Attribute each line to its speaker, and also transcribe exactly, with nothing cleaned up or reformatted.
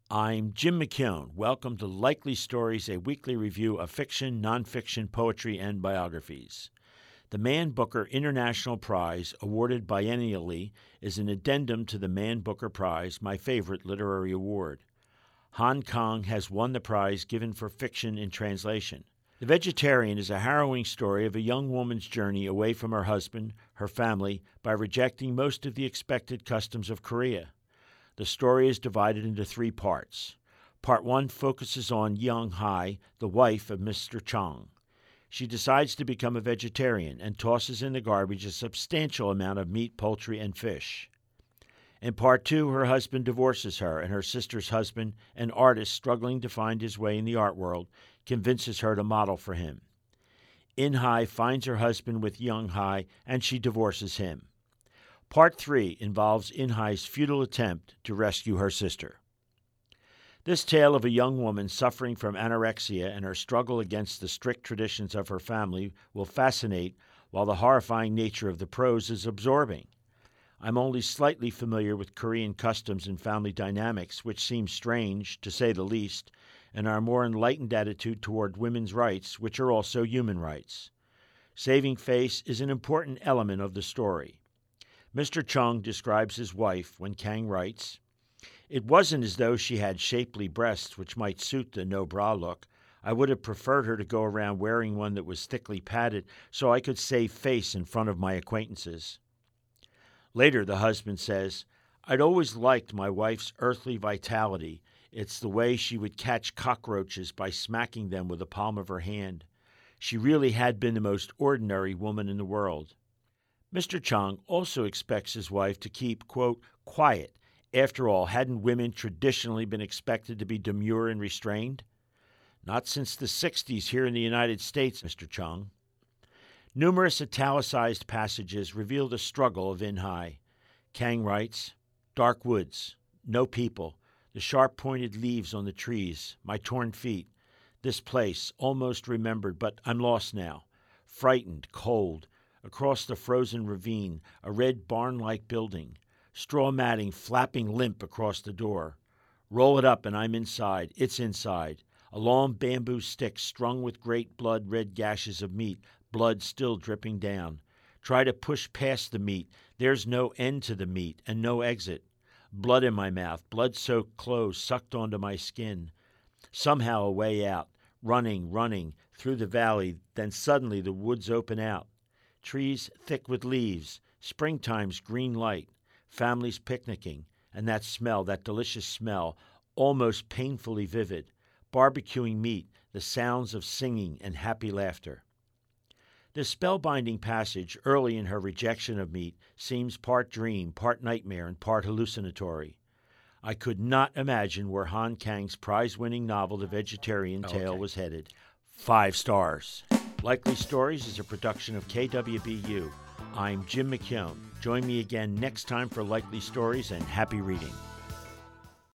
Speaker 1: I'm Jim McKeown. Welcome to Likely Stories, a weekly review of fiction, nonfiction, poetry, and biographies. The Man Booker International Prize, awarded biennially, is an addendum to the Man Booker Prize, my favorite literary award. Han Kang has won the prize given for fiction in translation. The Vegetarian is a harrowing story of a young woman's journey away from her husband, her family, by rejecting most of the expected customs of Korea. The story is divided into three parts. Part one focuses on Young Hai, the wife of Mister Chang. She decides to become a vegetarian and tosses in the garbage a substantial amount of meat, poultry, and fish. In part two, her husband divorces her, and her sister's husband, an artist struggling to find his way in the art world, convinces her to model for him. In Hai finds her husband with Young Hai, and she divorces him. Part three involves In Hai's futile attempt to rescue her sister. This tale of a young woman suffering from anorexia and her struggle against the strict traditions of her family will fascinate, while the horrifying nature of the prose is absorbing. I'm only slightly familiar with Korean customs and family dynamics, which seem strange, to say the least, and our more enlightened attitude toward women's rights, which are also human rights. Saving face is an important element of the story. Mister Chung describes his wife when Kang writes, "It wasn't as though she had shapely breasts which might suit the no-bra look. I would have preferred her to go around wearing one that was thickly padded so I could save face in front of my acquaintances." Later, the husband says, "I'd always liked my wife's earthly vitality. It's the way she would catch cockroaches by smacking them with the palm of her hand. She really had been the most ordinary woman in the world." Mister Chung also expects his wife to keep, quote, quiet. After all, hadn't women traditionally been expected to be demure and restrained? Not since the sixties here in the United States, Mister Chung. Numerous italicized passages reveal the struggle of In Hai. Kang writes, "Dark woods, no people, the sharp-pointed leaves on the trees, my torn feet. This place, almost remembered, but I'm lost now. Frightened, cold. Across the frozen ravine, a red barn-like building. Straw matting flapping limp across the door. Roll it up and I'm inside. It's inside. A long bamboo stick strung with great blood-red gashes of meat, blood still dripping down. Try to push past the meat. There's no end to the meat and no exit. Blood in my mouth, blood-soaked clothes sucked onto my skin. Somehow a way out. Running, running, through the valley, then suddenly the woods open out. Trees thick with leaves, springtime's green light, families picnicking, and that smell, that delicious smell, almost painfully vivid, barbecuing meat, the sounds of singing and happy laughter." This spellbinding passage, early in her rejection of meat, seems part dream, part nightmare, and part hallucinatory. I could not imagine where Han Kang's prize-winning novel, The Vegetarian Tale,
Speaker 2: Okay.
Speaker 1: was headed. Five stars. Likely Stories is a production of K W B U. I'm Jim McKeown. Join me again next time for Likely Stories, and happy reading.